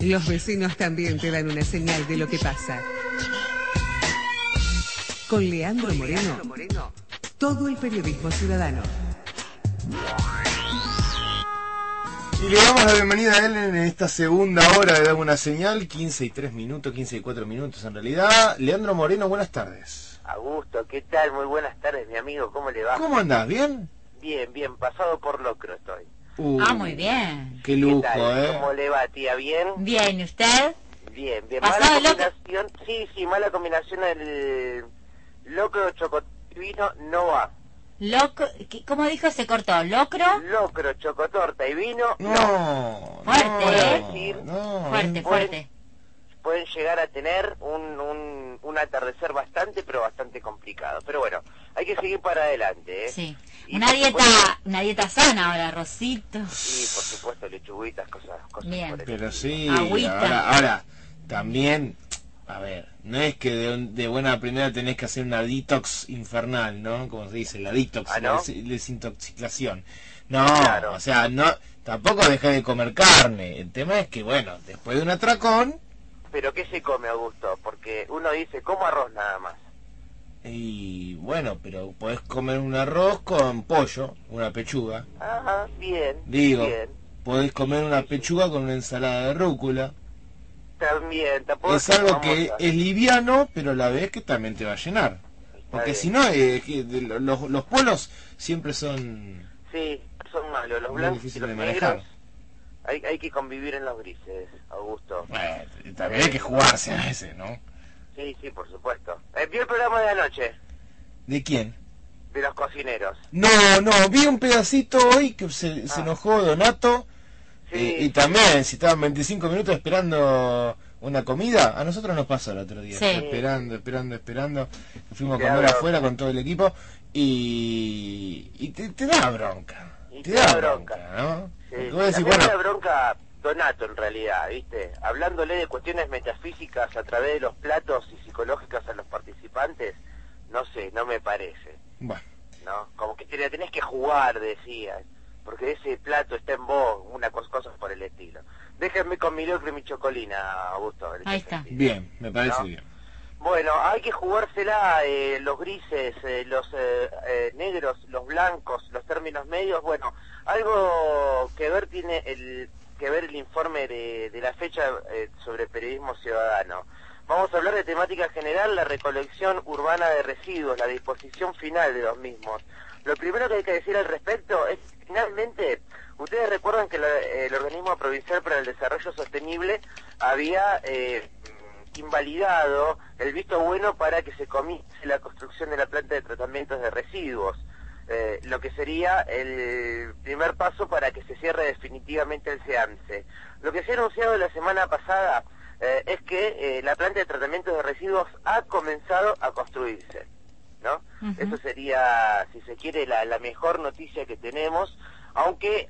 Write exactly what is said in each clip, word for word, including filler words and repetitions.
Los vecinos también te dan una señal de lo que pasa. Con Leandro Moreno, todo el periodismo ciudadano. Y le damos la bienvenida a él en esta segunda hora de Dame una Señal, quince y tres minutos, quince y cuatro minutos en realidad. Leandro Moreno, buenas tardes. Augusto, ¿qué tal? Muy buenas tardes, mi amigo, ¿cómo le va? ¿Cómo andás? ¿Bien? Bien, bien, pasado por locro estoy. Uh, ah, muy bien. Qué lujo, ¿Qué tal? ¿eh? ¿Cómo le va, tía? ¿Bien? Bien, ¿y usted? Bien, bien. ¿Pasado Mala de locro? combinación, sí, sí, mala combinación el locro, chocolate y vino no va. Loco, ¿qué- ¿Cómo dijo? ¿Se cortó? ¿Locro? Locro, chocotorta y vino no. No, Fuerte, no, ¿eh? no, Fuerte, eh. fuerte. Pueden llegar a tener un, un, un atardecer bastante, pero bastante complicado. Pero bueno, hay que seguir para adelante, ¿eh? Sí. Y Una por dieta, supuesto- una dieta sana ahora, arrocito. Sí, por supuesto, lechuguitas, cosas, cosas Bien. por el Pero estilo. sí, Agüita. ahora, ahora, también, a ver, no es que de, de buena primera tenés que hacer una detox infernal, ¿no? Como se dice, la detox, ¿Ah, la no? des- desintoxicación. No, Claro. o sea, no, tampoco dejé de comer carne. El tema es que, bueno, después de un atracón, Pero ¿qué se come, Augusto? Porque uno dice, como arroz nada más. y bueno, pero podés comer un arroz con pollo, una pechuga. Ajá, bien, Digo, bien. podés comer una Sí, sí. pechuga con una ensalada de rúcula. También, tampoco Es que algo vamos que a- es liviano, pero a la vez que también te va a llenar. Porque bien. si no, eh, que de lo- los, los polos siempre son Sí, son malos, los muy blancos y difíciles los de manejar. negros. Hay, hay que convivir en los grises, Augusto. Bueno, también hay que jugarse a veces, ¿no? Sí, sí, por supuesto. Eh, ¿Vio el programa de anoche? ¿De quién? De los cocineros. No, no, vi un pedacito hoy que se, se Ah. enojó Donato. Sí, eh, y sí. también, si estaban veinticinco minutos esperando una comida, a nosotros nos pasó el otro día. Sí. Esperando, esperando, esperando. Fuimos a Te da comer bronca. afuera con todo el equipo y, y te, te da bronca. Y Te te da da bronca, bronca. ¿no? Sí. Porque vos decís, También bueno, me da bronca Donato en realidad, ¿viste? Hablándole de cuestiones metafísicas a través de los platos y psicológicas a los participantes, no sé, no me parece, bueno, ¿no? Como que te la tenés que jugar, decía, porque ese plato está en vos, una cosa, cosas por el estilo. Déjenme con mi locro y mi chocolina, Augusto. en ese Ahí está. sentido. bien, me parece ¿No? bien. Bueno, hay que jugársela, eh, los grises, eh, los eh, eh, negros, los blancos, los términos medios. Bueno, algo que ver tiene el que ver el informe de, de la fecha eh, sobre periodismo ciudadano. Vamos a hablar de temática general, la recolección urbana de residuos, la disposición final de los mismos. Lo primero que hay que decir al respecto es que finalmente, ustedes recuerdan que la, eh, el Organismo Provincial para el Desarrollo Sostenible había eh, invalidado el visto bueno para que se comience la construcción de la planta de tratamientos de residuos, eh, lo que sería el primer paso para que se cierre definitivamente el SEAMSE. Lo que se ha anunciado la semana pasada eh, es que eh, la planta de tratamientos de residuos ha comenzado a construirse, ¿no? Ujú. Eso sería, si se quiere, la, la mejor noticia que tenemos, aunque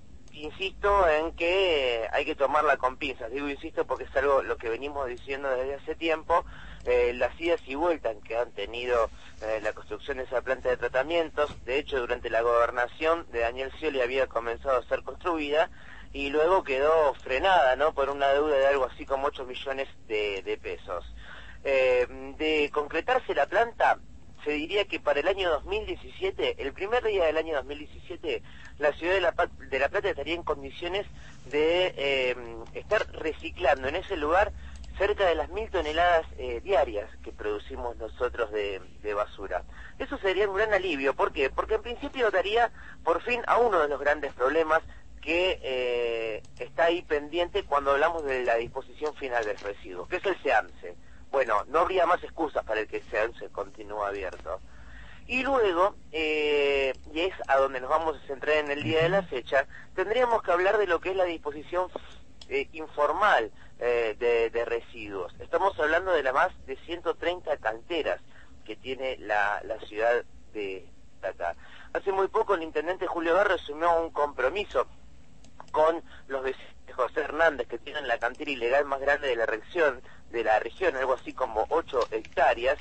insisto en que hay que tomarla con pinzas. Digo insisto porque es algo lo que venimos diciendo desde hace tiempo, eh, las idas y vueltas que han tenido eh, la construcción de esa planta de tratamientos. De hecho, durante la gobernación de Daniel Scioli había comenzado a ser construida y luego quedó frenada, ¿no?, por una deuda de algo así como ocho millones de, de pesos. Eh, de concretarse la planta, se diría que para el año dos mil diecisiete, el primer día del año dos mil diecisiete, la ciudad de La, Pa- de La Plata estaría en condiciones de eh, estar reciclando en ese lugar cerca de las mil toneladas eh, diarias que producimos nosotros de, de basura. Eso sería un gran alivio. ¿Por qué? Porque en principio daría por fin a uno de los grandes problemas que eh, está ahí pendiente cuando hablamos de la disposición final del residuo, que es el SEAMSE. Bueno, no habría más excusas para el que el SEAMSE continúe abierto. Y luego, eh, y es a donde nos vamos a centrar en el día de la fecha, tendríamos que hablar de lo que es la disposición eh, informal eh, de, de residuos. Estamos hablando de las más de ciento treinta canteras que tiene la, la ciudad de Tata. Hace muy poco el intendente Julio Barro asumió un compromiso con los vecinos de José Hernández, que tienen la cantera ilegal más grande de la región, de la región, algo así como ocho hectáreas.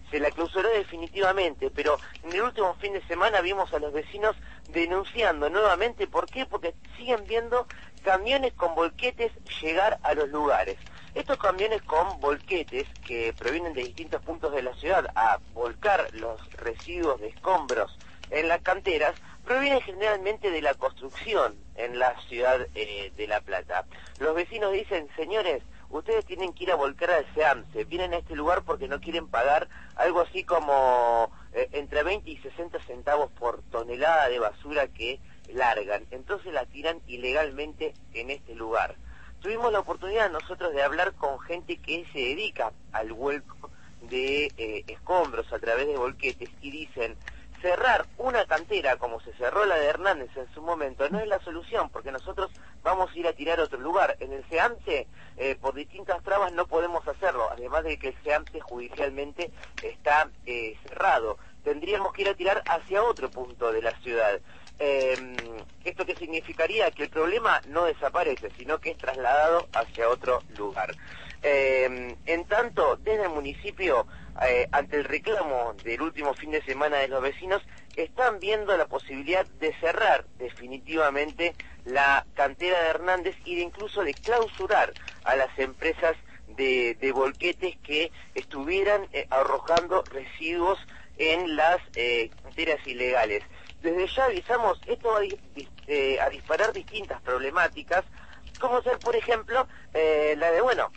se la clausuró definitivamente, pero en el último fin de semana vimos a los vecinos denunciando nuevamente. ¿Por qué? Porque siguen viendo camiones con volquetes llegar a los lugares. Estos camiones con volquetes que provienen de distintos puntos de la ciudad a volcar los residuos de escombros en las canteras, provienen generalmente de la construcción en la ciudad eh, de La Plata. Los vecinos dicen, señores, ustedes tienen que ir a volcar al SEAMSE, vienen a este lugar porque no quieren pagar algo así como eh, entre veinte y sesenta centavos por tonelada de basura que largan, entonces la tiran ilegalmente en este lugar. Tuvimos la oportunidad nosotros de hablar con gente que se dedica al vuelco de eh, escombros a través de volquetes y dicen, cerrar una cantera como se cerró la de Hernández en su momento no es la solución, porque nosotros vamos a ir a tirar a otro lugar. En el SEAMSE, eh, por distintas trabas no podemos hacerlo, además de que el SEAMSE judicialmente está eh, cerrado. Tendríamos que ir a tirar hacia otro punto de la ciudad. Eh, ¿Esto qué significaría? Que el problema no desaparece, sino que es trasladado hacia otro lugar. Eh, en tanto, desde el municipio, eh, ante el reclamo del último fin de semana de los vecinos, están viendo la posibilidad de cerrar definitivamente la cantera de Hernández y de incluso de clausurar a las empresas de, de volquetes que estuvieran eh, arrojando residuos en las eh, canteras ilegales. Desde ya avisamos, esto va a, eh, a disparar distintas problemáticas, como ser, por ejemplo, eh, la de, bueno,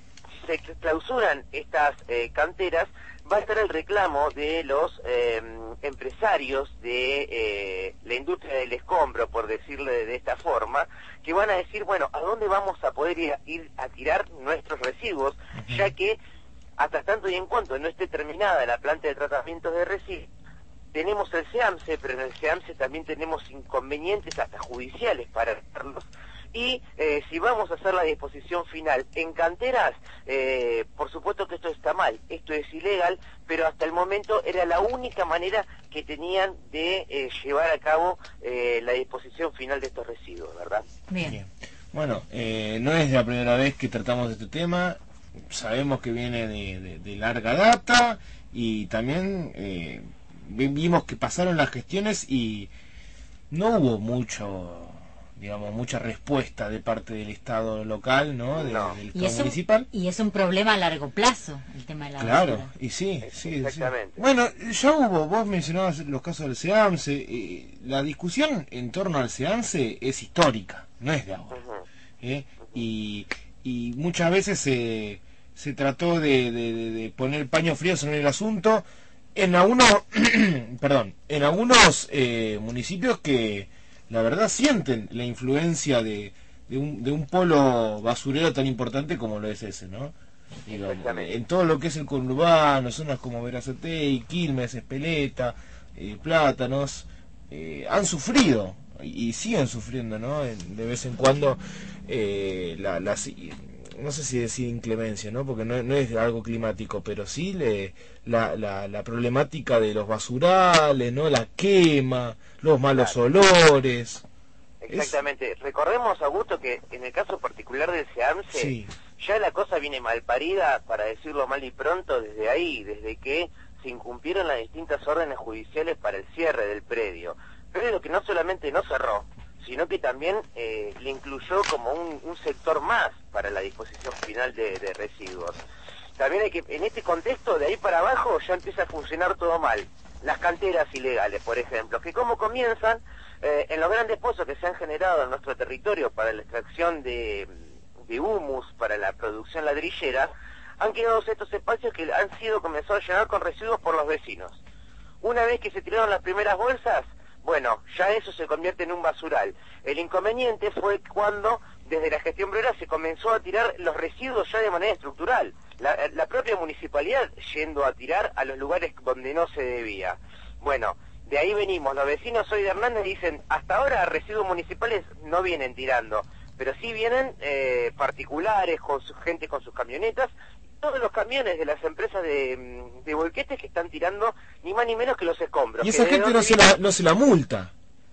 si se clausuran estas eh, canteras, va a estar el reclamo de los eh, empresarios de eh, la industria del escombro, por decirlo de, de esta forma, que van a decir, bueno, ¿a dónde vamos a poder ir a, ir a tirar nuestros residuos? Ya que hasta tanto y en cuanto no esté terminada la planta de tratamiento de residuos, tenemos el SEAMSE, pero en el SEAMSE también tenemos inconvenientes hasta judiciales para hacerlos. Y eh, si vamos a hacer la disposición final en canteras, eh, por supuesto que esto está mal, esto es ilegal, pero hasta el momento era la única manera que tenían de eh, llevar a cabo eh, la disposición final de estos residuos, ¿verdad? Bien. Bien. Bueno, eh, no es la primera vez que tratamos de este tema, sabemos que viene de, de, de larga data y también eh, vimos que pasaron las gestiones y no hubo mucho... digamos, mucha respuesta de parte del Estado local, ¿no? De, no. Del Y Estado es, un, municipal. y es un problema a largo plazo, el tema de la Claro, basura. y sí, sí, Exactamente. sí. Bueno, ya hubo, vos mencionabas los casos del SEAMSE, eh, la discusión en torno al SEAMSE es histórica, no es de ahora. Uh-huh. ¿eh? y, y muchas veces se, se trató de, de, de, de poner paño frío sobre el asunto en algunos, perdón, en algunos eh, municipios que la verdad sienten la influencia de, de, un, de un polo basurero tan importante como lo es ese, ¿no? Digo, en todo lo que es el conurbano, zonas como Verazategui, Quilmes, Espeleta, eh, Plátanos, eh, han sufrido y, y siguen sufriendo, ¿no? En, de vez en cuando eh, la, la, no sé si decir inclemencia, ¿no? Porque no, no es algo climático, pero sí le, la, la, la problemática de los basurales, ¿no? La quema, los malos Claro. olores. Exactamente. Es... Recordemos, Augusto, que en el caso particular del SEAMSE, Sí. ya la cosa viene mal parida, para decirlo mal y pronto, desde ahí, desde que se incumplieron las distintas órdenes judiciales para el cierre del predio. Predio que no solamente no cerró, sino que también eh, le incluyó como un, un sector más para la disposición final de, de residuos. También hay que, en este contexto, de ahí para abajo ya empieza a funcionar todo mal. Las canteras ilegales, por ejemplo, que como comienzan eh, en los grandes pozos que se han generado en nuestro territorio para la extracción de, de humus, para la producción ladrillera, han quedado estos espacios que han sido comenzados a llenar con residuos por los vecinos. Una vez que se tiraron las primeras bolsas, bueno, ya eso se convierte en un basural. El inconveniente fue cuando, desde la gestión Brera, se comenzó a tirar los residuos ya de manera estructural. La, la propia municipalidad yendo a tirar a los lugares donde no se debía. Bueno, de ahí venimos. Los vecinos hoy de Hernández dicen, hasta ahora residuos municipales no vienen tirando, pero sí vienen eh, particulares, con su gente con sus camionetas, todos los camiones de las empresas de, de volquetes que están tirando ni más ni menos que los escombros. Y esa gente no se, la, no se la multa.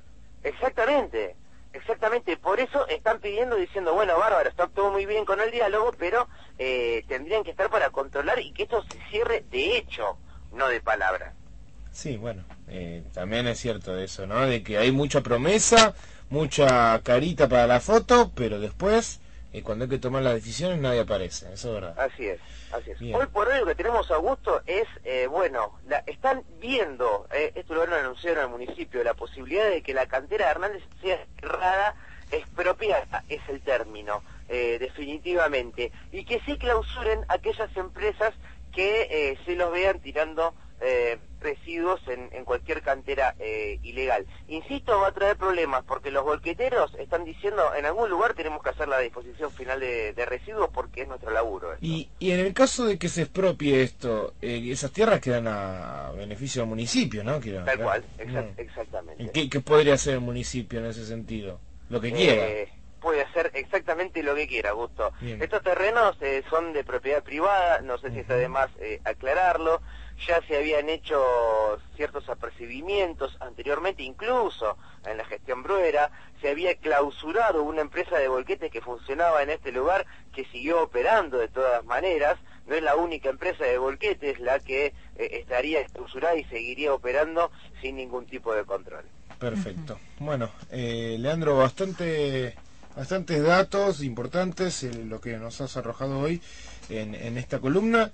Exactamente, exactamente. Por eso están pidiendo, diciendo, bueno, bárbaro, está todo muy bien con el diálogo, pero eh, tendrían que estar para controlar y que esto se cierre de hecho, no de palabra. Sí, bueno, eh, también es cierto eso, ¿no? De que hay mucha promesa, mucha carita para la foto, pero después, eh, cuando hay que tomar las decisiones, nadie aparece, eso es verdad. Así es, así es. Bien. Hoy por hoy lo que tenemos, Augusto, es, eh, bueno, la, están viendo, eh, esto lo han anunciado en el municipio, la posibilidad de que la cantera de Hernández sea cerrada, expropiada, es el término, eh, definitivamente, y que sí clausuren aquellas empresas que eh, se los vean tirando eh, residuos en, en cualquier cantera eh, ilegal. Insisto, va a traer problemas porque los volqueteros están diciendo en algún lugar tenemos que hacer la disposición final de, de residuos porque es nuestro laburo. Esto. Y, y en el caso de que se expropie esto, eh, esas tierras quedan a beneficio del municipio, ¿no? Quiero, Tal claro. cual, exa Mm. exactamente. ¿Qué, ¿Qué podría hacer el municipio en ese sentido? Lo que quiera. Eh, puede hacer exactamente lo que quiera, Augusto. Bien. Estos terrenos eh, son de propiedad privada, no sé si está de más eh, aclararlo, ya se habían hecho ciertos apercibimientos anteriormente, incluso en la gestión Bruera, se había clausurado una empresa de volquetes que funcionaba en este lugar, que siguió operando de todas maneras, no es la única empresa de volquetes la que eh, estaría clausurada y seguiría operando sin ningún tipo de control. Perfecto. Bueno, eh, Leandro, bastante, bastantes datos importantes, eh, lo que nos has arrojado hoy en, en esta columna,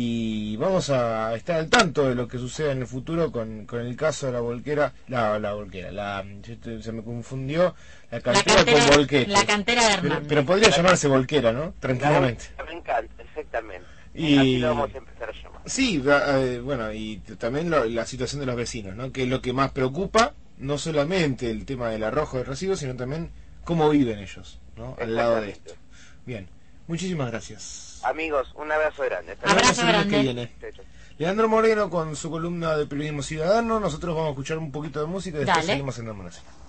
y vamos a estar al tanto de lo que suceda en el futuro con, con el caso de la volquera, la, la volquera, la, se me confundió, la cantera, la cantera con volquete. La cantera de Hernández. Pero, pero podría llamarse volquera, ¿no? Tranquilamente. La, me encanta, exactamente. Y así lo vamos a empezar a llamar. sí, eh, bueno, y también lo, la situación de los vecinos, ¿no? Que es lo que más preocupa, no solamente el tema del arrojo de residuos, sino también cómo viven ellos, ¿no? Al lado de esto. Bien, muchísimas gracias. Amigos, un abrazo grande. Hasta Abrazo luego. El lunes que grande. viene. Chau, chau. Leandro Moreno con su columna de periodismo ciudadano. Nosotros vamos a escuchar un poquito de música y después Dale. seguimos en Hernández.